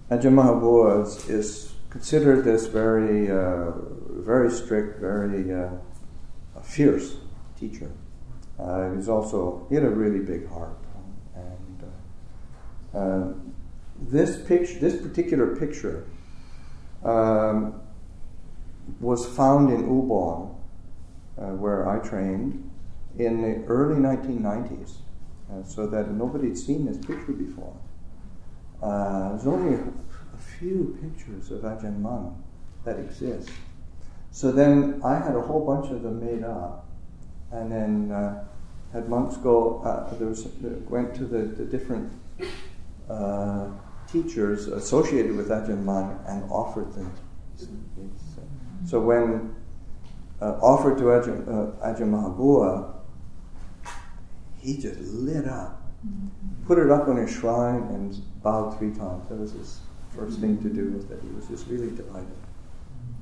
Ajahn Mahabua is considered this very, very strict, very fierce teacher. He had a really big heart, and this particular picture was found in Ubon, where I trained, in the early 1990s, so that nobody had seen this picture before. There's only a few pictures of Ajahn Mun that exist. So then I had a whole bunch of them made up, and then had monks go, went to the different teachers associated with Ajahn Mun and offered them. So when offered to Ajahn Mahabua, he just lit up, put it up on his shrine and bowed 3 times. That was his first thing to do with it. He was just really delighted.